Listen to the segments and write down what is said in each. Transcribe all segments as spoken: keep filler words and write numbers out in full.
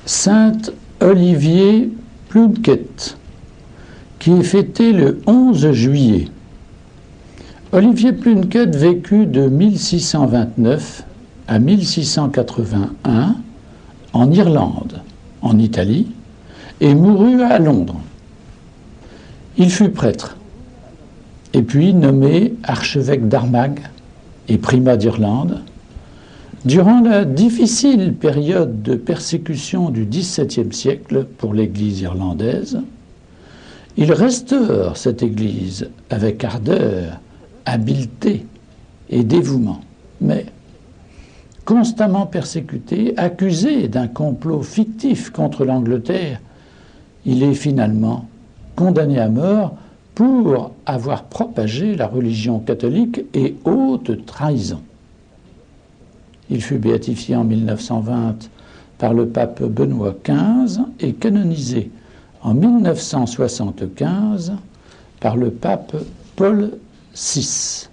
Saint Olivier Plunkett, qui est fêté le onze juillet. Olivier Plunkett vécut de mille six cent vingt-neuf à mille six cent quatre-vingt-un en Irlande, en Italie, et mourut à Londres. Il fut prêtre, et puis nommé archevêque d'Armagh et primat d'Irlande. Durant la difficile période de persécution du dix-septième siècle pour l'Église irlandaise, il restaure cette Église avec ardeur, habileté et dévouement. Mais, constamment persécuté, accusé d'un complot fictif contre l'Angleterre, il est finalement condamné à mort pour avoir propagé la religion catholique et haute trahison. Il fut béatifié en mille neuf cent vingt par le pape Benoît quinze et canonisé en mille neuf cent soixante-quinze par le pape Paul six.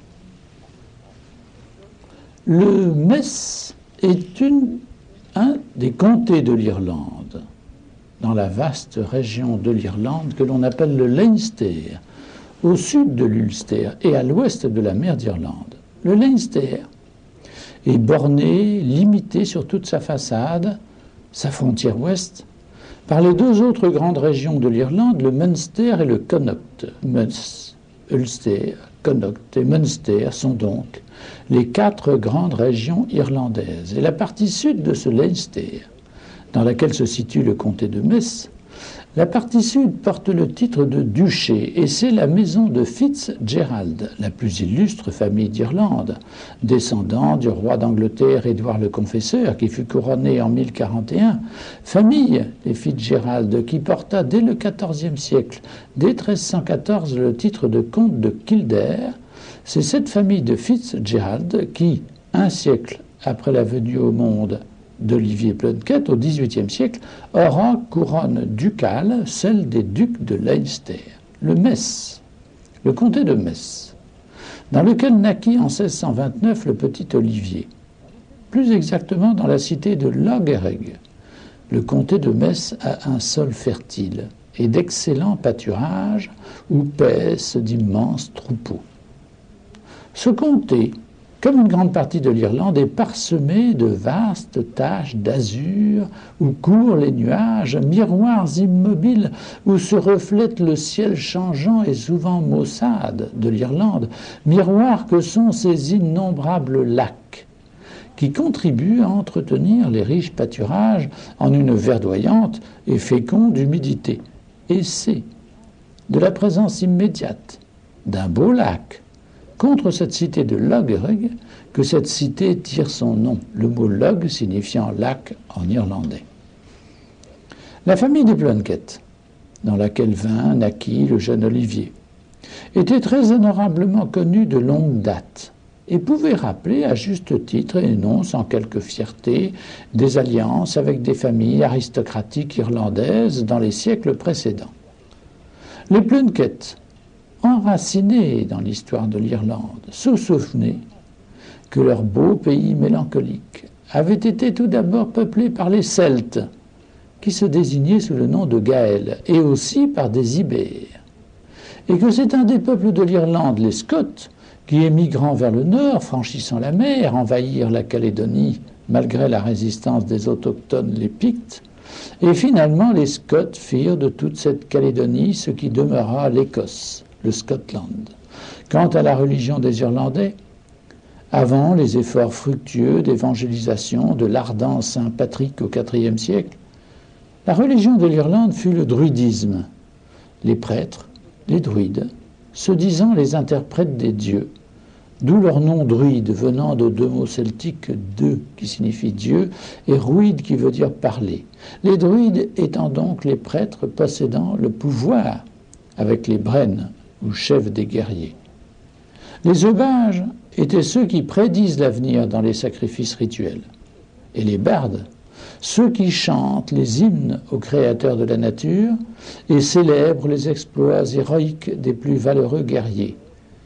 Le Metz est une, un des comtés de l'Irlande, dans la vaste région de l'Irlande que l'on appelle le Leinster, au sud de l'Ulster et à l'ouest de la mer d'Irlande. Le Leinster est borné, limité sur toute sa façade, sa frontière ouest, par les deux autres grandes régions de l'Irlande, le Munster et le Connaught. Munster, Ulster, Connaught et Munster sont donc les quatre grandes régions irlandaises. Et la partie sud de ce Leinster, dans laquelle se situe le comté de Metz, la partie sud porte le titre de duché, et c'est la maison de Fitzgerald, la plus illustre famille d'Irlande, descendant du roi d'Angleterre Édouard le Confesseur, qui fut couronné en mille quarante et un, famille des Fitzgerald qui porta dès le quatorzième siècle, dès mille trois cent quatorze, le titre de comte de Kildare. C'est cette famille de Fitzgerald qui, un siècle après la venue au monde d'Olivier Plunkett, au dix-huitième siècle, aura couronne ducale, celle des ducs de Leinster. Le Metz, le comté de Metz, dans lequel naquit en seize cent vingt-neuf le petit Olivier, plus exactement dans la cité de Loggereg. Le comté de Metz a un sol fertile et d'excellents pâturages où paissent d'immenses troupeaux. Ce comté, comme une grande partie de l'Irlande, est parsemé de vastes taches d'azur où courent les nuages, miroirs immobiles où se reflète le ciel changeant et souvent maussade de l'Irlande, miroirs que sont ces innombrables lacs qui contribuent à entretenir les riches pâturages en une verdoyante et féconde humidité. Et c'est de la présence immédiate d'un beau lac contre cette cité de Loggereg que cette cité tire son nom, le mot log signifiant lac en irlandais. La famille des Plunkett, dans laquelle vint, naquit le jeune Olivier, était très honorablement connue de longue date et pouvait rappeler à juste titre, et non sans quelque fierté, des alliances avec des familles aristocratiques irlandaises dans les siècles précédents. Les Plunkett, enracinés dans l'histoire de l'Irlande, se souvenaient que leur beau pays mélancolique avait été tout d'abord peuplé par les Celtes, qui se désignaient sous le nom de Gaëls, et aussi par des Ibères, et que c'est un des peuples de l'Irlande, les Scots, qui, émigrant vers le nord, franchissant la mer, envahirent la Calédonie malgré la résistance des autochtones, les Pictes, et finalement les Scots firent de toute cette Calédonie ce qui demeura l'Écosse, le Scotland. Quant à la religion des Irlandais, avant les efforts fructueux d'évangélisation de l'ardent saint Patrick au quatrième siècle, la religion de l'Irlande fut le druidisme. Les prêtres, les druides, se disant les interprètes des dieux, d'où leur nom druide venant de deux mots celtiques, deux qui signifie Dieu et ruide qui veut dire parler. Les druides étant donc les prêtres possédant le pouvoir avec les brennes ou chefs des guerriers. Les aubages étaient ceux qui prédisent l'avenir dans les sacrifices rituels. Et les bardes, ceux qui chantent les hymnes au créateur de la nature et célèbrent les exploits héroïques des plus valeureux guerriers.